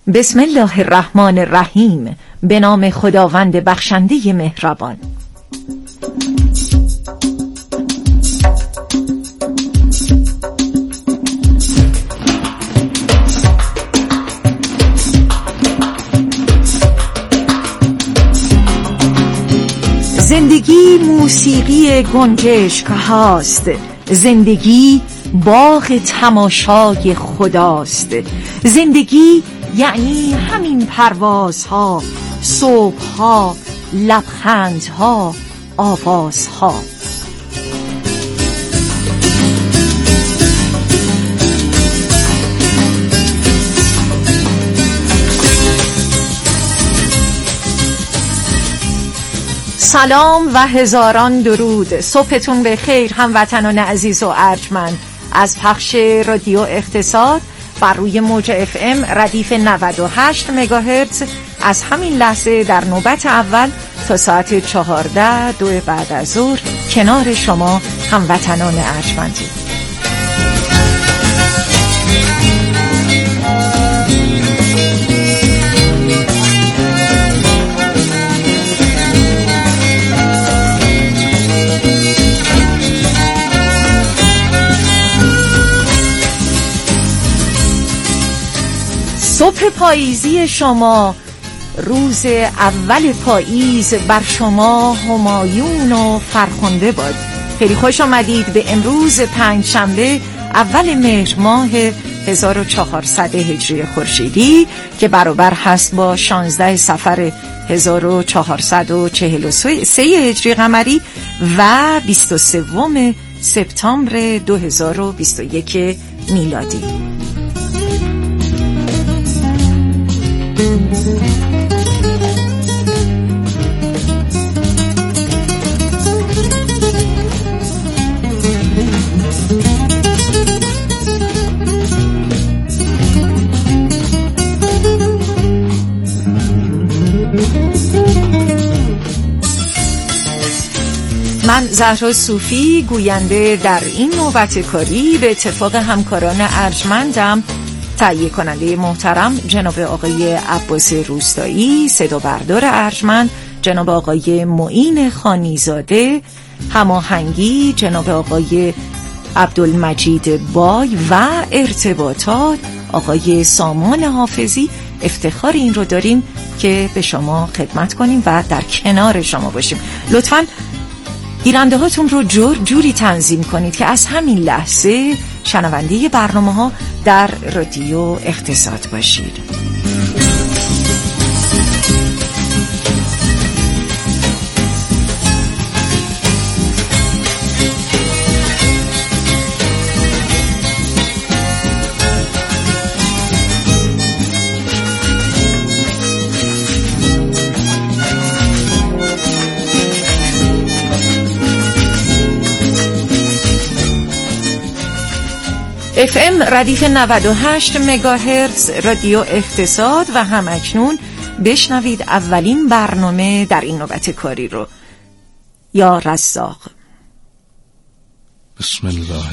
بسم الله الرحمن الرحیم. به نام خداوند بخشنده مهربان. زندگی موسیقی گنجشک هاست، زندگی باغ تماشای خداست، زندگی یعنی همین پروازها، صبحها، لبخندها، آوازها. سلام و هزاران درود. صبحتون به خیر هموطنان عزیز و ارجمند. از پخش رادیو اقتصاد بر روی موج FM ردیف 98 مگاهرتز از همین لحظه در نوبت اول تا ساعت 14 بعد از ظهر کنار شما هموطنان ارجمندی. صبح پاییزی شما، روز اول پاییز بر شما همایون و فرخنده باد. خیلی خوش آمدید به امروز پنجشنبه اول مهر ماه 1400 هجری خورشیدی که برابر هست با 16 صفر 1443 هجری قمری و 23 سپتامبر 2021 میلادی. من زهرا صوفی گوینده در این نوبت کاری به اتفاق همکاران ارجمندم، تهیه کننده محترم جناب آقای عباس روستایی، صدا بردار ارجمند جناب آقای معین خانیزاده، هماهنگی جناب آقای عبدالمجید بای و ارتباطات آقای سامان حافظی. افتخار این رو داریم که به شما خدمت کنیم و در کنار شما باشیم. لطفاً گیرنده هاتون رو جوری تنظیم کنید که از همین لحظه شنونده برنامه ها در رادیو اقتصاد باشید. FM ردیف 98 مگاهرتز رادیو اقتصاد و همکنون بشنوید اولین برنامه در این نوبت کاری رو. یا رزاق. بسم الله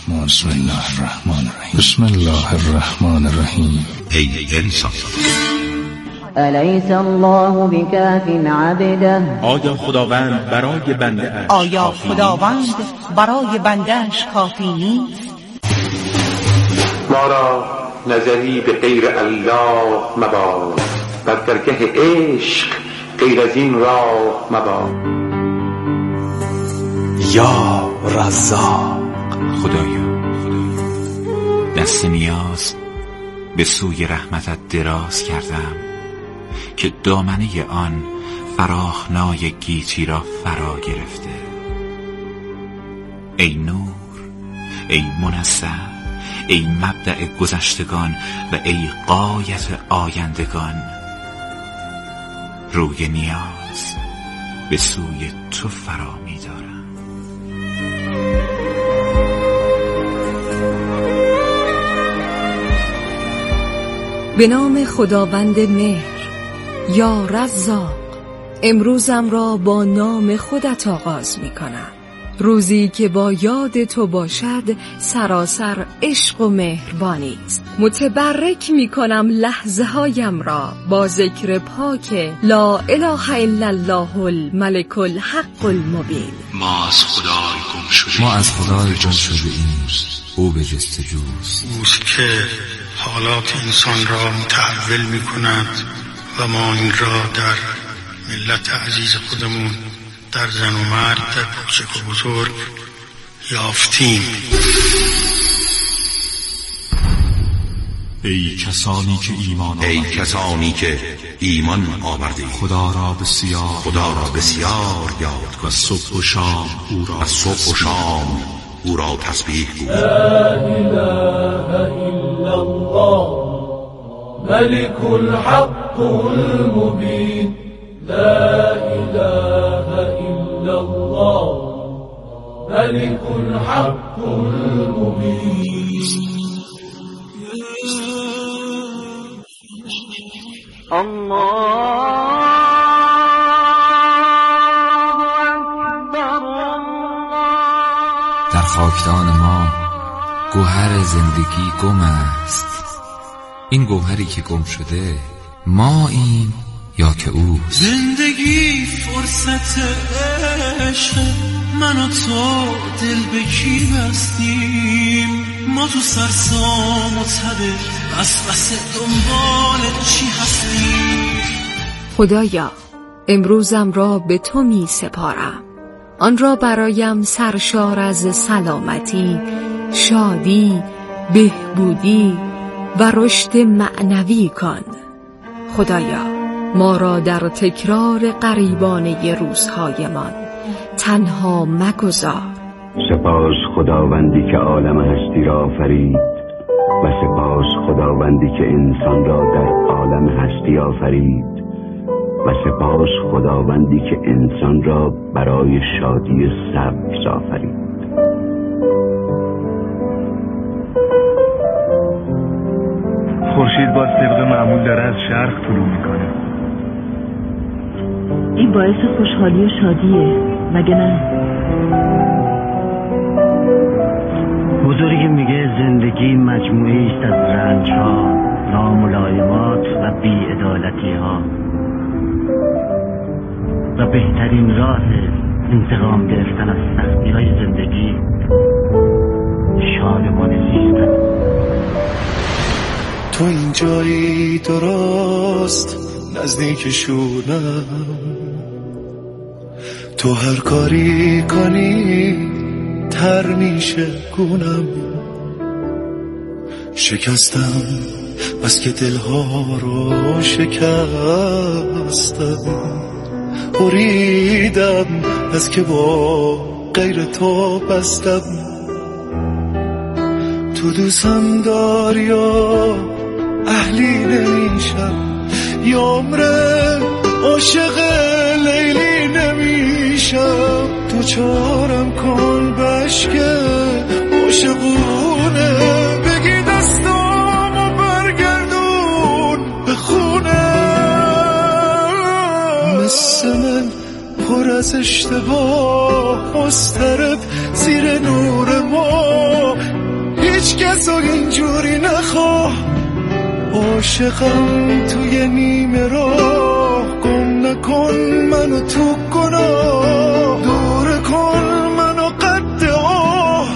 الرحمن الرحیم. ای انسان، الیس الله بکاف عبده، آیا خداوند برای بنده اش کافی نیست؟ ما را نظری به غیر الله مباد، بر درگه عشق غیر از این راه مباد. یا رزاق، خدایا دست نیاز به سوی رحمتت دراز کردم که دامنه آن فراخنای گیتی را فرا گرفته. ای نور، ای منزه، ای مبدأ گذشتگان و ای غایت آیندگان، روی نیاز به سوی تو فرا می دارم. به نام خداوند مهر. یا رزاق، امروزم را با نام خودت آغاز می کنم. روزی که با یاد تو باشد سراسر عشق و مهربانی است. متبرک می کنم لحظه هایم را با ذکر پاک لا اله الا الله الملک الحق المبین. ما از خدای گم شده ایم، او به جستجوست. اوست که حالات انسان را متحول می کند و ما این را در ملت عزیز خودمون، در زن و مرد، در کوچک و بزرگ یافتیم. ای کسانی که ایمان آوردید، خدا را بسیار یاد کنید و صبح و شام او را تسبیح گویید. لا اله الا الله ملك الحق المبین. لا اله الا الله ملك الحق المبین. در خاکدان ما گوهر زندگی گم است. این گوهری که گم شده ماییم یا که اوست؟ زندگی فرصت عشق، من و تو دل به کی بستیم. ما تو سرسام و تبه وسوسه دنبال چی هستیم. خدایا امروزم را به تو می سپارم، آن را برایم سرشار از سلامتی، شادی، بهبودی و رشد معنوی کن. خدایا ما را در تکرار غریبانه روزهایمان تنها مگذار. سپاس خداوندی که عالم هستی را آفرید و سپاس خداوندی که انسان را در عالم هستی آفرید و سپاس خداوندی که انسان را برای شادی سبز آفرید. خورشید باز طبق معمول داره از شرق طلوع میکنه. این باعث خوشحالی و شادیه، مگه نه؟ بزرگی میگه زندگی مجموعی است از رنج‌ها، ناملایمات و بی‌عدالتی‌ها و بهترین راه انتقام گرفتن از سختی‌های زندگی شادمانه زیستن. تو این جایی درست نزدیک شونم، تو هر کاری کنی تر میشه گونم. شکستم بس که دلها رو شکستم، بریدم بس که با غیر تو بستم. تو دوستم داری یا اهلی نمیشم، یا عمره عاشق لیلی نمیشم. تو چارم کن بشکه عاشقونه، بگی دستامو برگردون به خونه. مثل من پر از اشتباه مضطرب زیر نور ما، هیچ کس رو اینجوری نخواه. عاشقم توی نیمه راه، گم نکن منو تو گناه، دور کن منو قد آه.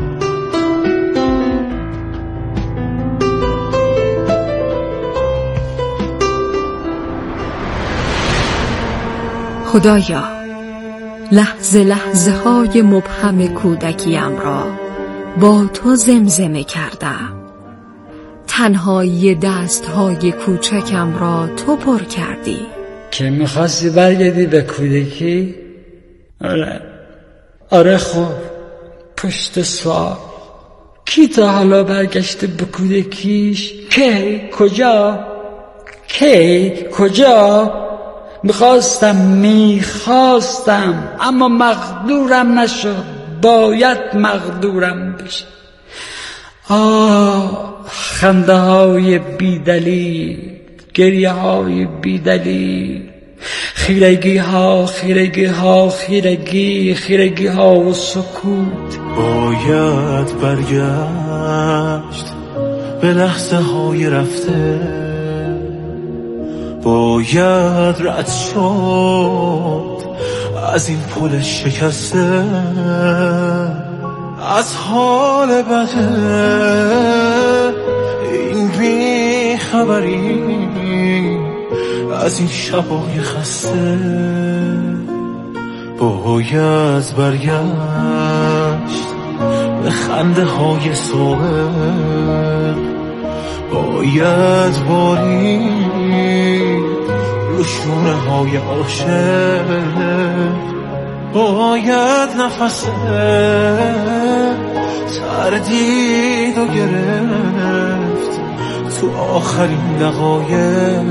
خدایا لحظه لحظه های مبهم کودکیم را با تو زمزمه کردم، تنهایی دستهای کوچکم را تو پر کردی. که میخواستی برگردی به کودکی؟ آره خب، پشت سوال کی تا حالا برگشته به کودکیش؟ کی؟ کجا؟ میخواستم اما مقدورم نشد، باید مقدورم بشه. خنده های بیدلیل، گریه های بیدلیل، خیرگی ها خیرگی ها خیرگی خیرگی ها و سکوت. باید برگشت به لحظه های رفته، باید رد شد از این پل شکسته، از حال بده این بی خبری، از این شبای خسته. باید برگشت به خنده های صبح، باید بارید رو شونه های عاشق، باید نفس تردید و گرفت تو آخرین دقایق.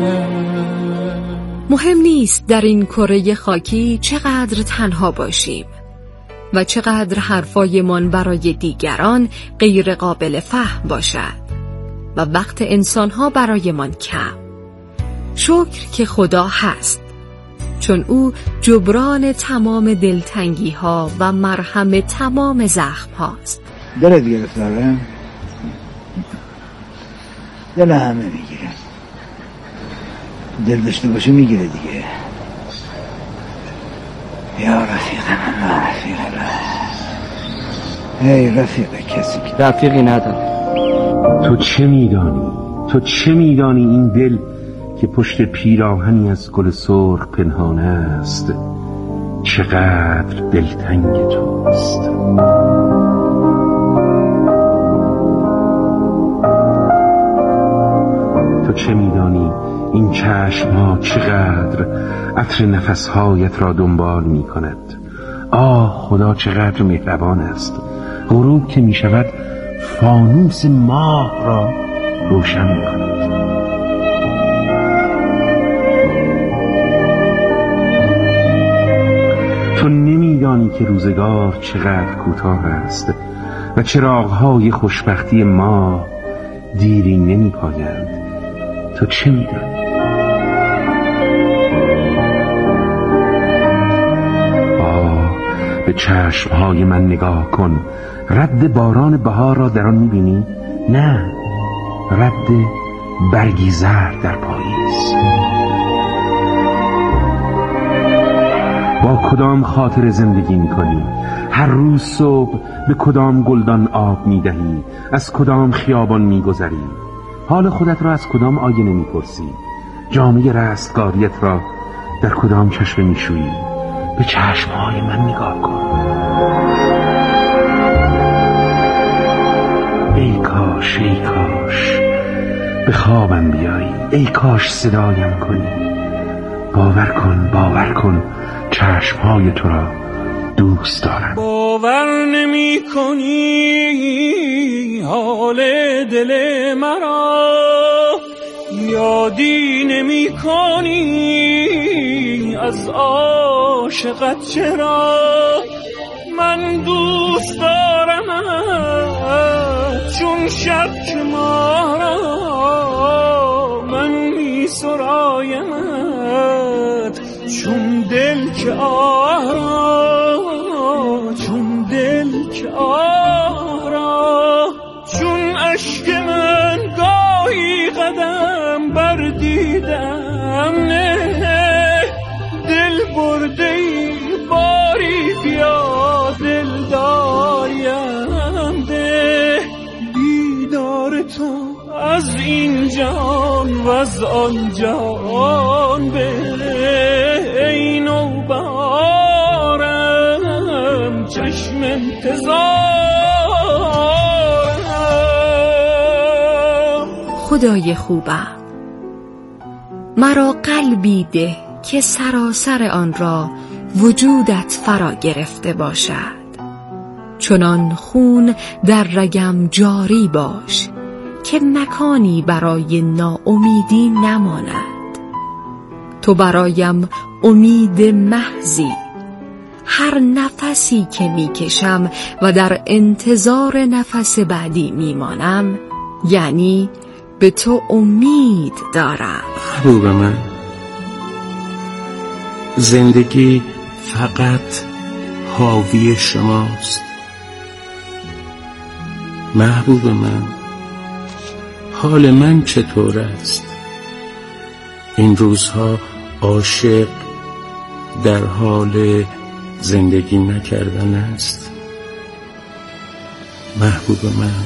مهم نیست در این کره خاکی چقدر تنها باشیم و چقدر حرفایمان برای دیگران غیر قابل فهم باشد و وقت انسانها برایمان کم. شکر که خدا هست، چون او جبران تمام دلتنگی ها و مرهم تمام زخم هاست. دلت گرفت داره؟ دل همه میگیره، دل داشته باشه میگیره دیگه. یا رفیق من، یا رفیق من، ای رفیق کسی که رفیقی نداره. تو چه میدانی؟ تو چه میدانی این دل که پشت پیراهنی از گل سرخ پنهان است چقدر دلتنگ توست؟ تو چه میدانی این چشم‌ها چقدر عطر نفس‌هایت را دنبال می‌کند؟ آه خدا چقدر مهربان است. غروب که می‌شود فانوس ماه را روشن می‌کند. تو نمی‌دانی که روزگار چقدر کوتاه است و چراغ‌های خوشبختی ما دیری نمی‌پایند. تو چه می‌دانی؟ به چشمهای من نگاه کن. رد باران بهار را در آن می‌بینی؟ نه، رد برگی زرد در پاییز. با کدام خاطر زندگی می‌کنی؟ هر روز صبح به کدام گلدان آب می‌دهی؟ از کدام خیابان می‌گذری؟ حال خودت را از کدام آینه می‌پرسی؟ جامه رستگاریت را در کدام چشم می‌شویی؟ به چشمهای من نگاه کن. ای کاش ای کاش به خوابم بیایی، ای کاش صدایم کنی. باور کن چشمهای تو را دوست دارم. باور نمی کنی حال دل مرا، یادی نمی کنی از عاشقت چرا. من دوست دارم چون شب که ما را، من می سرایمت چون دل که آرا، چون دل که آرا، چون اشک من گاهی قدم بردیدم نه، دل برده ای باری بیا دل داریم ده. دیدار تو از این جان و از آن جان به ای نوبهارم چشم انتظارم. خدای خوبم، مرا قلبی ده که سراسر آن را وجودت فرا گرفته باشد. چنان خون در رگم جاری باش که مکانی برای ناامیدی نماند. تو برایم امید محضی. هر نفسی که میکشم و در انتظار نفس بعدی میمانم، یعنی به تو امید دارم. خوب من زندگی فقط حاوی شماست. محبوب من، حال من چطور است؟ این روزها عاشق در حال زندگی نکردن است. محبوب من،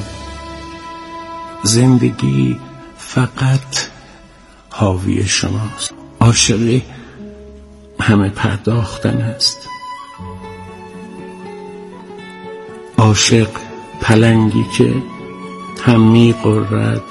زندگی فقط حاوی شماست. عاشقی همه پرداختن است. عاشق پلنگی که هم می‌غرد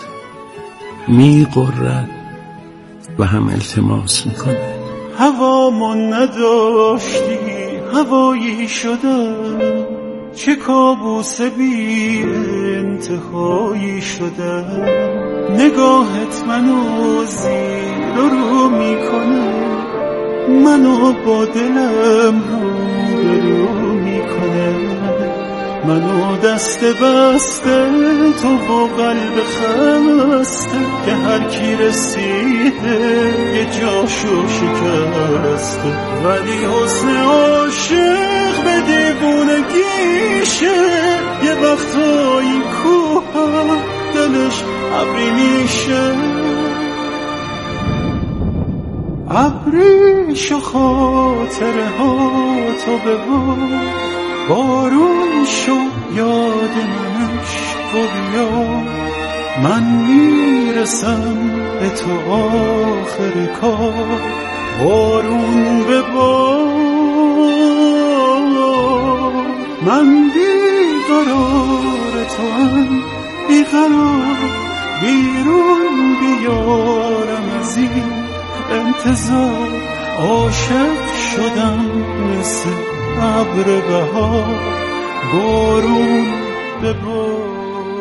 و هم التماس می‌کند. هوامون نداشتی هوایی شدم، چه کابوس بی انتهایی شدم. نگاهت منو زیر و رو میکنه، منو با دلم روبرو میکنه. منو دست بسته تو و قلب خسته، که هر کی رسیده یه جاشو شکسته. ولی حسن عاشق به دیوونگیشه، یه وقتا این کوه دلش ابری میشه. ابریش و خاطره ها تو ببر، بارون شو یاد منش و بیا. من میرسم به تو آخر کار، بارون ببار. من بیقرار تو هم بیقرار، بیرون بیارم از این انتظار. عاشق شدم مثل ابر بهار، بارون ببار.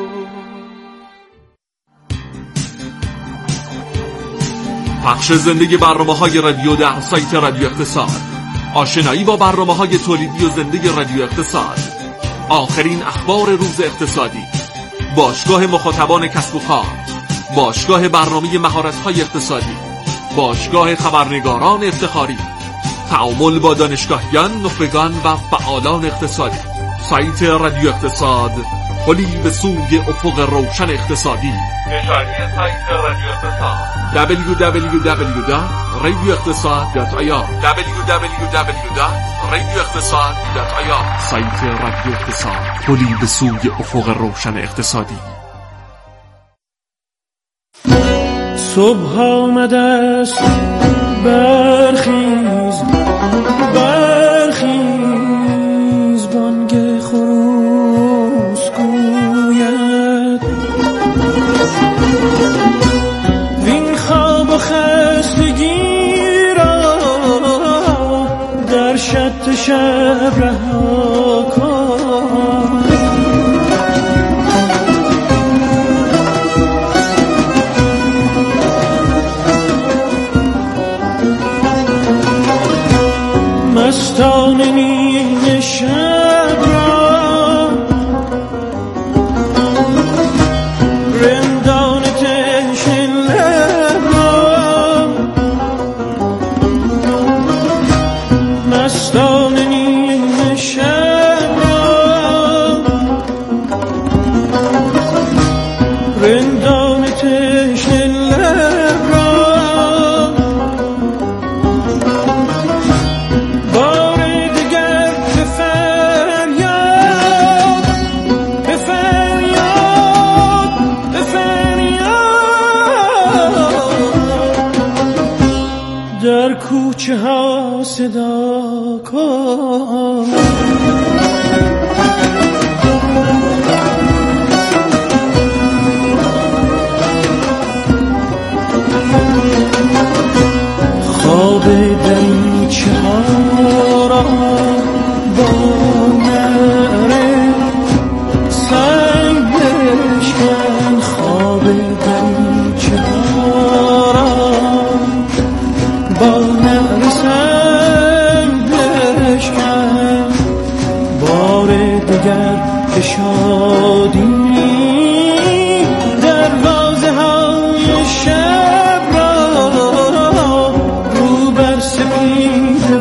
پخش زندگی برنامه‌های رادیو در سایت رادیو اقتصاد. آشنایی با برنامه‌های تولیدی و زندگی رادیو اقتصاد. آخرین اخبار روز اقتصادی. باشگاه مخاطبان کسب و کار. باشگاه برنامه مهارت‌های اقتصادی. باشگاه خبرنگاران افتخاری. تعامل با دانشگاهیان، نخبگان و فعالان اقتصادی. سایت رادیو اقتصاد، پلی به سوی افق روشن اقتصادی. نشانی سایت رادیو اقتصاد www.radioeqtasad.ir www.radioeqtasad.ir. سایت رادیو اقتصاد، پلی به سوی افق روشن اقتصادی. صبح آمده است، برخیز برخیز، بانگ خروس گوید. وین خواب و خستگی را در شط شب رها کن. مستان نیمه شب را رندان تشن لب را، مستان نیمه شب را رندان تشن لب را. کوچه ها صدا کن. خواب دریچه ها را با نعره سنگ بشکن. خواب دریچه ها را با نرسم بشکن. بار دیگر به شادی دروازه های شب را رو بر سپید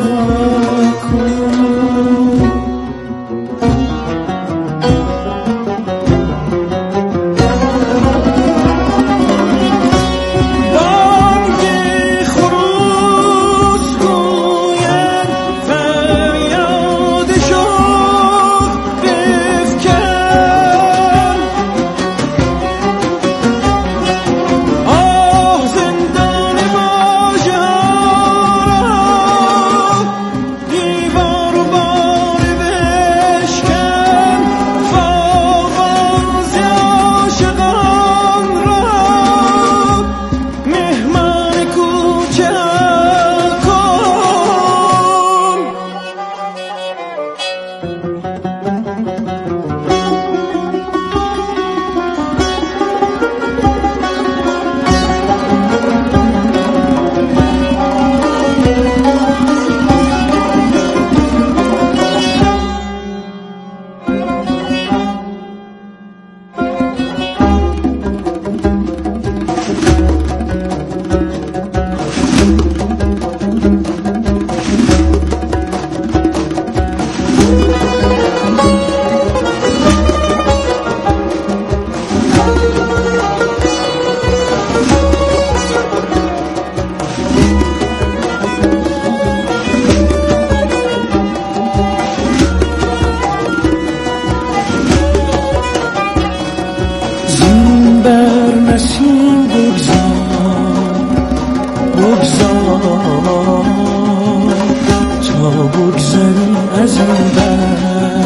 از این بر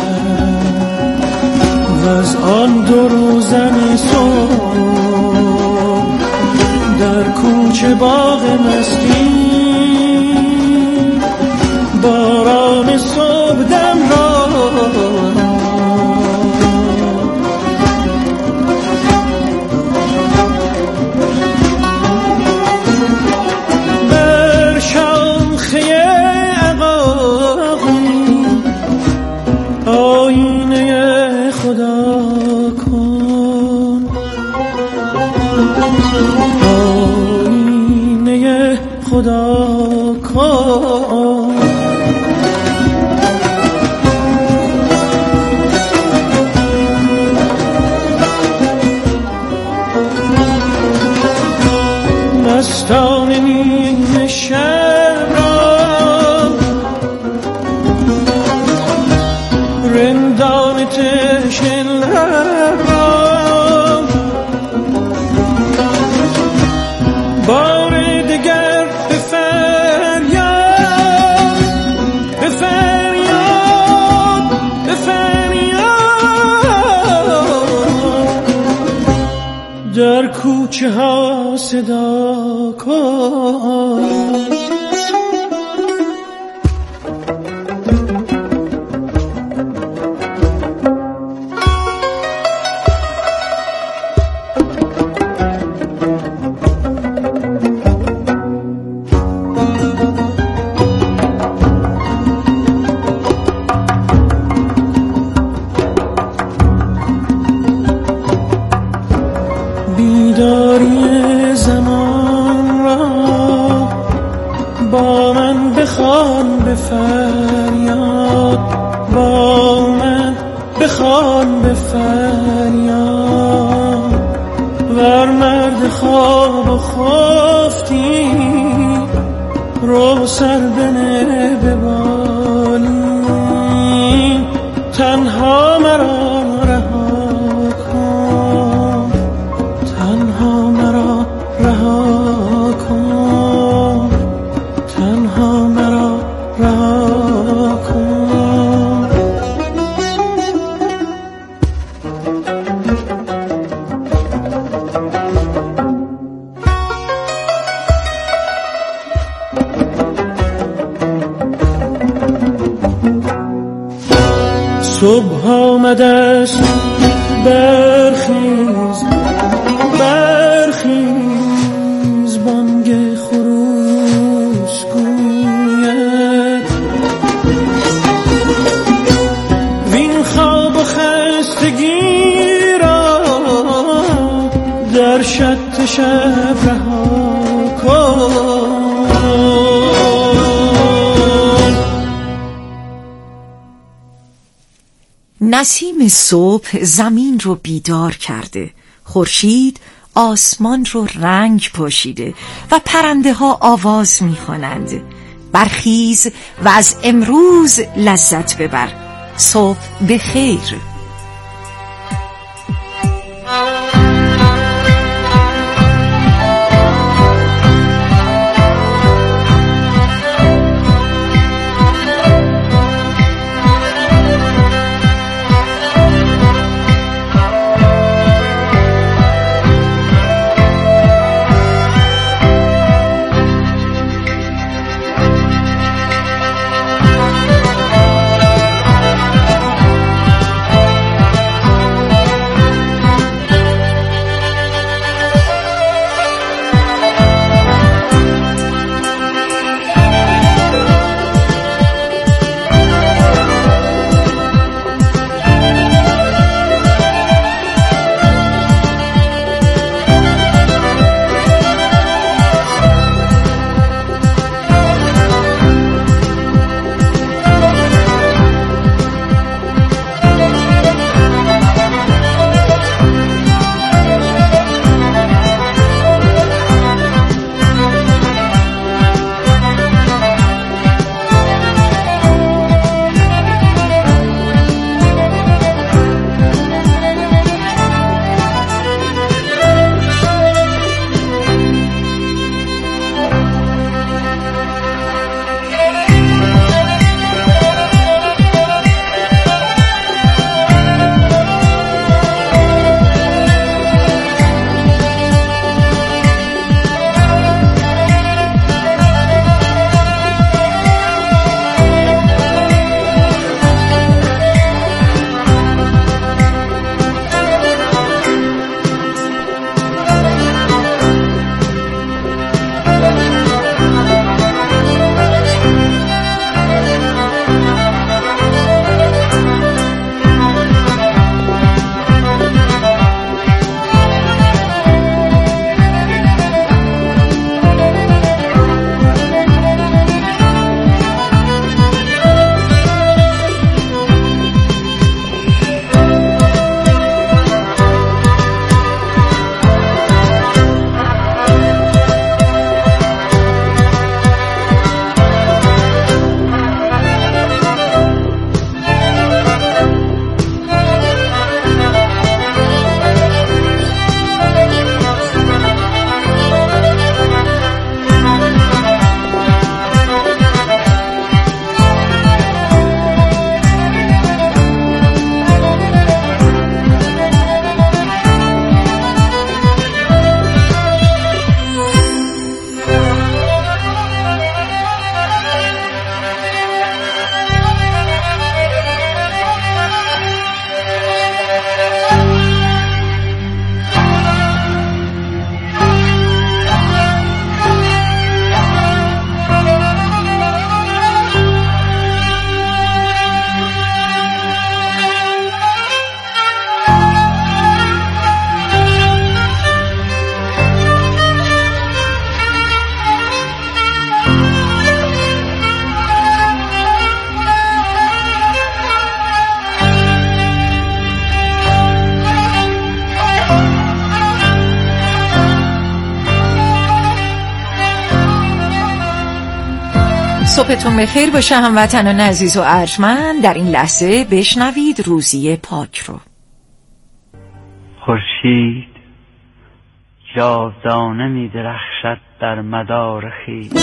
و از آن دو روزن صبح در کوچه باغ مستی باران صبح دم را بر شاخه عقاقی آینه خدا کن، آینه خدا کن. مستان نیمه شب را رندان تشن لب را بار دگر به فریاد، به فریاد، به فریاد در کوچه ها صدا کن. بیداری زمان را با من بخوان به فریاد، با من بخوان به فریاد. ور مرد خواب و خفتی رو سر بنه به بالین، تنها مرا رها کن، تنها مرا رها کن، تنها مرا رها کن. صبح آمده است، برخیز برخیز، بانگ خروس گوید وین خواب و خستگی را در شط شب رها کن. نسیم صبح زمین رو بیدار کرده، خورشید آسمان رو رنگ پاشیده و پرنده ها آواز می‌خوانند. برخیز و از امروز لذت ببر. صبح بخیر. صبحتون بخیر باشه هموطنان عزیز و ارجمند. در این لحظه بشنوید روزی پاک رو. خورشید جاودانه می درخشد در مدار خویش،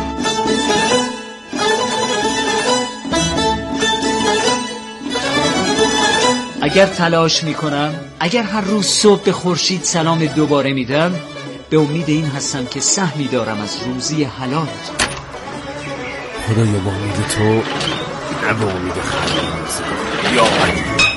اگر تلاش میکنم، اگر هر روز صبح به خورشید سلام دوباره میدم، به امید این هستم که سهمی دارم از روزی حلالت. خدایا با امید تو، نه به امید خلق. یا علی